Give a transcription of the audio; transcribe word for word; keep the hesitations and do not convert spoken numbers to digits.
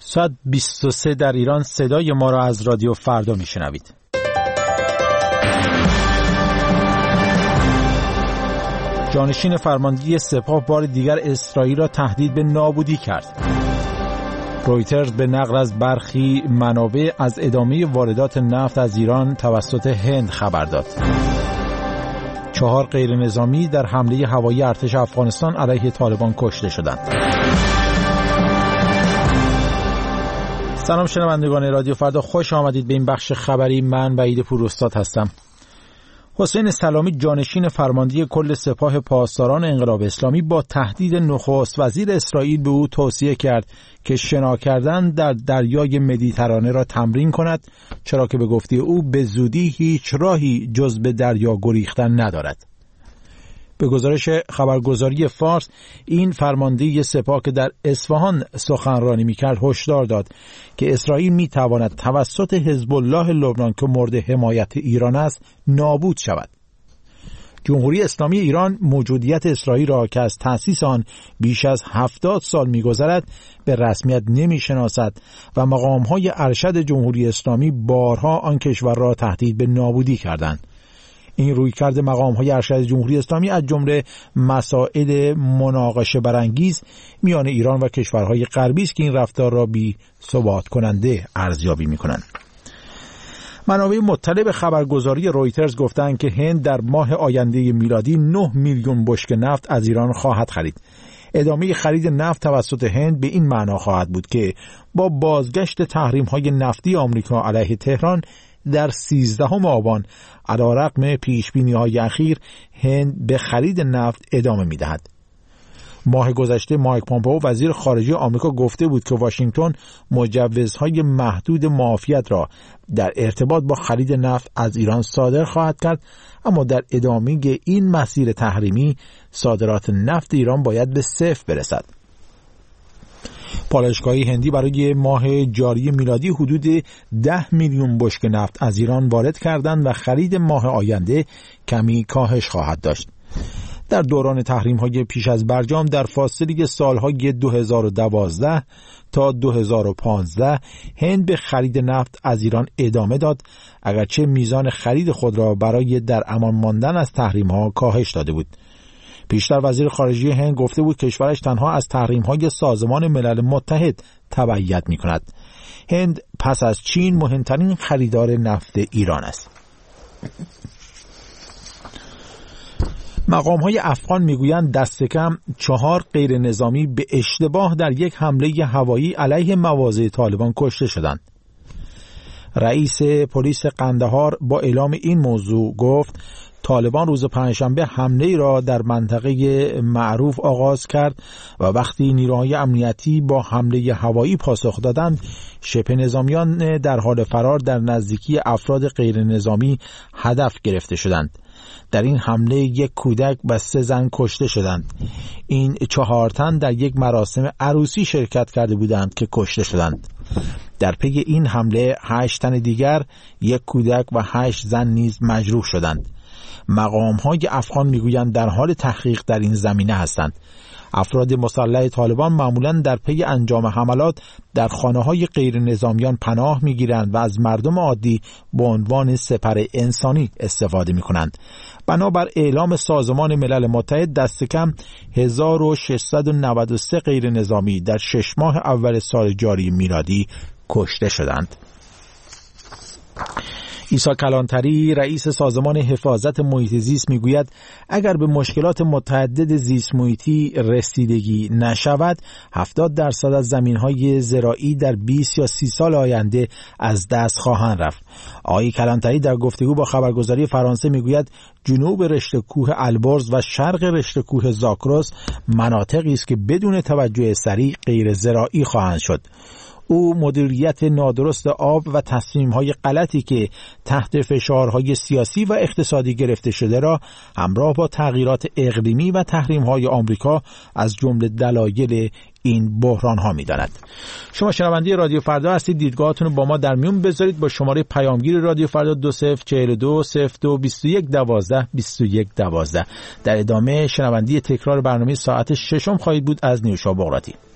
ساعت بیست و سه در ایران. صدای ما را از رادیو فردا میشنوید. جانشین فرماندهی سپاه بار دیگر اسرائیل را تهدید به نابودی کرد. رویترز به نقل از برخی منابع از ادامه واردات نفت از ایران توسط هند خبر داد. چهار غیر نظامی در حمله هوایی ارتش افغانستان علیه طالبان کشته شدند. سلام شنوندگان رادیو فردا، خوش آمدید به این بخش خبری. من وحید پوراستاد هستم. حسین سلامی جانشین فرماندهی کل سپاه پاسداران انقلاب اسلامی با تهدید نخست وزیر اسرائیل به او توصیه کرد که شنا کردن در دریای مدیترانه را تمرین کند، چرا که به گفته او به زودی هیچ راهی جز به دریا گریختن ندارد. به گزارش خبرگزاری فارس، این فرمانده سپاه که در اصفهان سخنرانی می‌کرد هشدار داد که اسرائیل می‌تواند توسط حزب الله لبنان که مورد حمایت ایران است نابود شود. جمهوری اسلامی ایران موجودیت اسرائیل را که از تأسیس آن بیش از هفتاد سال می‌گذرد به رسمیت نمی‌شناسد و مقام‌های ارشد جمهوری اسلامی بارها آن کشور را تهدید به نابودی کردند. این رویکرد مقام‌های ارشد جمهوری اسلامی از جمله مسائل مناقشه برانگیز میان ایران و کشورهای غربی است که این رفتار را بی ثبات کننده ارزیابی می‌کنند. منابع مطلع به خبرگزاری رویترز گفتند که هند در ماه آینده میلادی نه میلیون بشکه نفت از ایران خواهد خرید. ادامه خرید نفت توسط هند به این معنا خواهد بود که با بازگشت تحریم‌های نفتی آمریکا علیه تهران در سیزدهم آبان علیرغم پیشبینی‌های اخیر هند به خرید نفت ادامه می‌دهد. ماه گذشته مایک پامپئو وزیر خارجه آمریکا گفته بود که واشنگتن مجوزهای محدود معافیت را در ارتباط با خرید نفت از ایران صادر خواهد کرد، اما در ادامه این مسیر تحریمی صادرات نفت ایران باید به صفر برسد. پالایشگاه‌های هندی برای ماه جاری میلادی حدود ده میلیون بشکه نفت از ایران وارد کردند و خرید ماه آینده کمی کاهش خواهد داشت. در دوران تحریم‌های پیش از برجام در فاصله سال‌های دو هزار و دوازده تا دو هزار و پانزده هند به خرید نفت از ایران ادامه داد، اگرچه میزان خرید خود را برای در امان ماندن از تحریم‌ها کاهش داده بود. پیشتر وزیر خارجه هند گفته بود کشورش تنها از تحریم‌های سازمان ملل متحد تبعیت می‌کند. هند پس از چین مهمترین خریدار نفت ایران است. مقام‌های افغان می‌گویند دست کم چهار غیر نظامی به اشتباه در یک حمله هوایی علیه مواضع طالبان کشته شدند. رئیس پلیس قندهار با اعلام این موضوع گفت طالبان روز پنجشنبه حمله را در منطقه معروف آغاز کرد و وقتی نیروهای امنیتی با حمله هوایی پاسخ دادند، شبه نظامیان در حال فرار در نزدیکی افراد غیر نظامی هدف گرفته شدند. در این حمله یک کودک و سه زن کشته شدند. این چهار تن در یک مراسم عروسی شرکت کرده بودند که کشته شدند. در پی این حمله هشت تن دیگر، یک کودک و هشت زن نیز مجروح شدند. مقام‌های افغان میگویند در حال تحقیق در این زمینه هستند. افراد مسلح طالبان معمولاً در پی انجام حملات در خانه‌های غیر نظامیان پناه می‌گیرند و از مردم عادی به عنوان سپر انسانی استفاده می‌کنند. بنابر اعلام سازمان ملل متحد دست کم هزار و ششصد و نود و سه غیر نظامی در شش ماه اول سال جاری میلادی کشته شدند. عیسی کلانتری رئیس سازمان حفاظت محیط زیست میگوید اگر به مشکلات متعدد زیست محیطی رسیدگی نشود، هفتاد درصد از زمین‌های زراعی در بیست یا سی سال آینده از دست خواهند رفت. آقای کلانتری در گفتگو با خبرگزاری فرانسه میگوید جنوب رشته کوه البرز و شرق رشته کوه زاکروس مناطقی است که بدون توجه سریع غیر زراعی خواهند شد. او مدیریت نادرست آب و تصمیم‌های غلطی که تحت فشارهای سیاسی و اقتصادی گرفته شده را همراه با تغییرات اقلیمی و تحریم‌های آمریکا از جمله دلایل این بحران‌ها می‌داند. شما شنونده رادیو فردا هستید. دیدگاهاتون رو با ما در میون بذارید با شماره پیامگیر رادیو فردا دو صفر چهل و دو صفر دو بیست و یک دوازده بیست و یک دوازده. در ادامه شنونده تکرار برنامه ساعت ششم خواهید بود از نیوشا بغراتی.